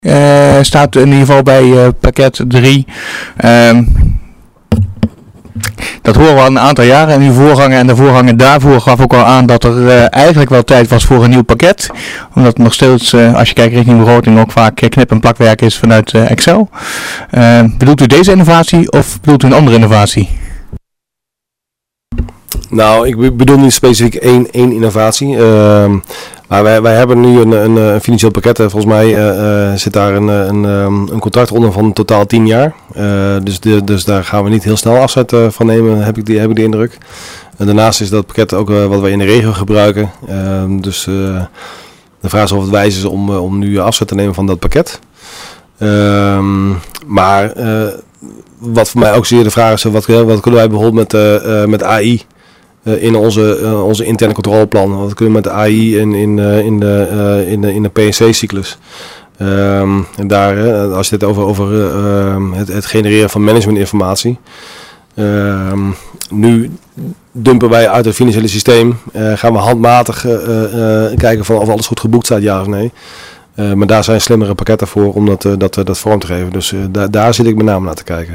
Staat in ieder geval bij pakket 3. Dat horen we al een aantal jaren en uw voorganger en de voorganger daarvoor gaf ook al aan dat er eigenlijk wel tijd was voor een nieuw pakket. Omdat het nog steeds, als je kijkt richting begroting, ook vaak knip- en plakwerk is vanuit Excel. Bedoelt u deze innovatie of bedoelt u een andere innovatie? Nou, ik bedoel niet specifiek één innovatie. Maar wij hebben nu een financieel pakket. Volgens mij zit daar een contract onder van totaal 10 jaar. Dus daar gaan we niet heel snel afzet van nemen, heb ik de indruk. En daarnaast is dat pakket ook wat wij in de regio gebruiken. Dus de vraag is of het wijs is om nu afzet te nemen van dat pakket. Maar wat voor mij ook zeer de vraag is, wat kunnen wij bijvoorbeeld met AI... in onze interne controleplan. Wat kunnen we met de AI in de PNC-cyclus. En daar, als je het over het genereren van managementinformatie. Nu dumpen wij uit het financiële systeem. Gaan we handmatig kijken of alles goed geboekt staat, ja of nee. Maar daar zijn slimmere pakketten voor om dat vorm te geven. Dus daar zit ik met name naar te kijken.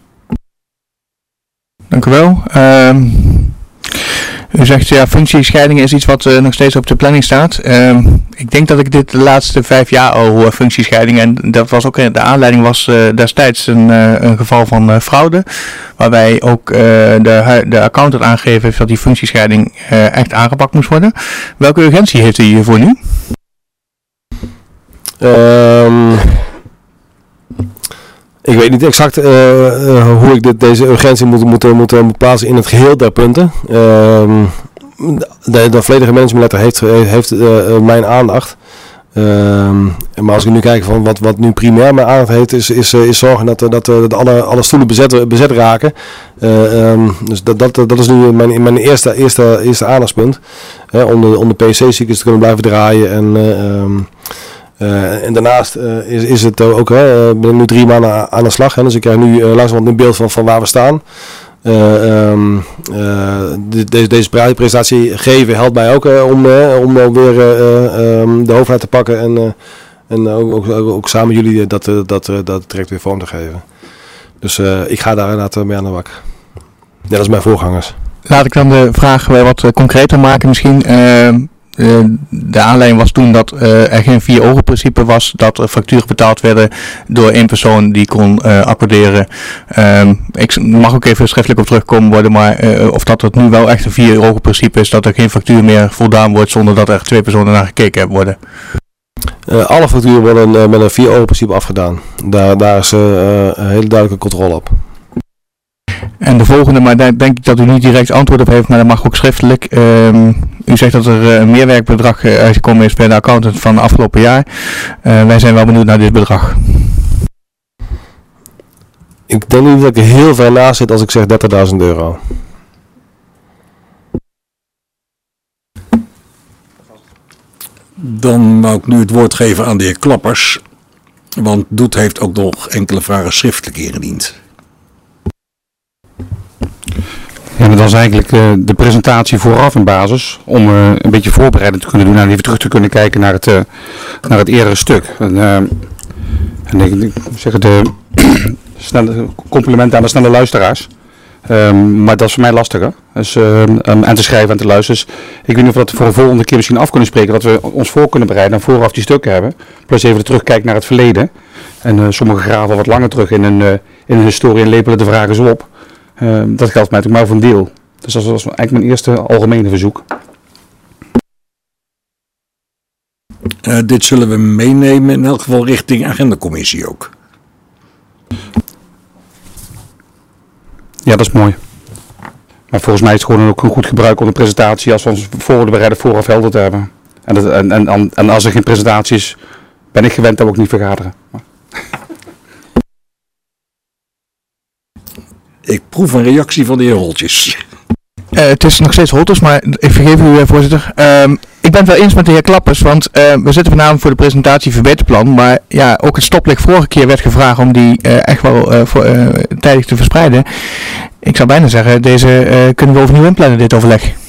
Dank u wel. U zegt ja, functiescheiding is iets wat nog steeds op de planning staat. Ik denk dat ik dit de laatste 5 jaar al hoor, functiescheiding. En dat was ook de aanleiding was destijds een geval van fraude. Waarbij ook de accountant aangegeven heeft dat die functiescheiding echt aangepakt moest worden. Welke urgentie heeft u hiervoor nu? Ik weet niet exact hoe ik deze urgentie moet plaatsen in het geheel der punten. De volledige managementletter heeft mijn aandacht. Maar als ik nu kijk van wat nu primair mijn aandacht heeft, is zorgen dat alle stoelen bezet raken. Dus dat is nu mijn eerste aandachtspunt. Om de PC-cyclus te kunnen blijven draaien en daarnaast is het ook, ben ik nu 3 maanden aan de slag. Dus ik krijg nu langzamerhand een beeld van waar we staan. Deze presentatie geven helpt mij ook om weer de hoofdlijn te pakken en ook samen met jullie dat traject weer vorm te geven. Dus ik ga daar inderdaad mee aan de bak. Net als mijn voorgangers. Laat ik dan de vraag wat concreter maken misschien. De aanleiding was toen dat er geen 4 ogen principe was, dat er facturen betaald werden door 1 persoon die kon accorderen. Ik mag ook even schriftelijk op terugkomen worden, maar of dat het nu wel echt een 4 ogen principe is, dat er geen factuur meer voldaan wordt zonder dat er 2 personen naar gekeken worden. Alle facturen worden met een 4 ogen principe afgedaan. Daar is een hele duidelijke controle op. En de volgende, maar daar denk ik dat u niet direct antwoord op heeft, maar dat mag ook schriftelijk. U zegt dat er een meerwerkbedrag uitgekomen is bij de accountant van afgelopen jaar. Wij zijn wel benieuwd naar dit bedrag. Ik denk niet dat ik er heel ver naast zit als ik zeg €30.000. Dan wou ik nu het woord geven aan de heer Klappers. Want Doet heeft ook nog enkele vragen schriftelijk ingediend. Ja, dat was eigenlijk de presentatie vooraf in basis, om een beetje voorbereidend te kunnen doen en even terug te kunnen kijken naar het eerdere stuk. En ik zeg snelle complimenten aan de snelle luisteraars, maar dat is voor mij lastiger, dus, aan te schrijven en te luisteren. Dus ik weet niet of we dat voor een volgende keer misschien af kunnen spreken, dat we ons voor kunnen bereiden en vooraf die stukken hebben, plus even terugkijken naar het verleden. En sommige graven wat langer terug in een historie en lepelen de vragen zo op. Dat geldt mij natuurlijk maar voor een deel. Dus dat was eigenlijk mijn eerste algemene verzoek. Dit zullen we meenemen in elk geval richting agendacommissie ook. Ja, dat is mooi. Maar volgens mij is het gewoon ook een goed gebruik om de presentatie, als we ons voorbereiden, vooraf helder te hebben. En als er geen presentatie is, ben ik gewend dat we ook niet vergaderen. Ik proef een reactie van de heer Holtjes. Het is nog steeds Holtjes, maar ik vergeef u, voorzitter. Ik ben het wel eens met de heer Klappers, want we zitten vanavond voor de presentatie verbeterplan. Maar ja, ook het stoplicht vorige keer werd gevraagd om die echt wel tijdig te verspreiden. Ik zou bijna zeggen, deze kunnen we overnieuw inplannen, dit overleg.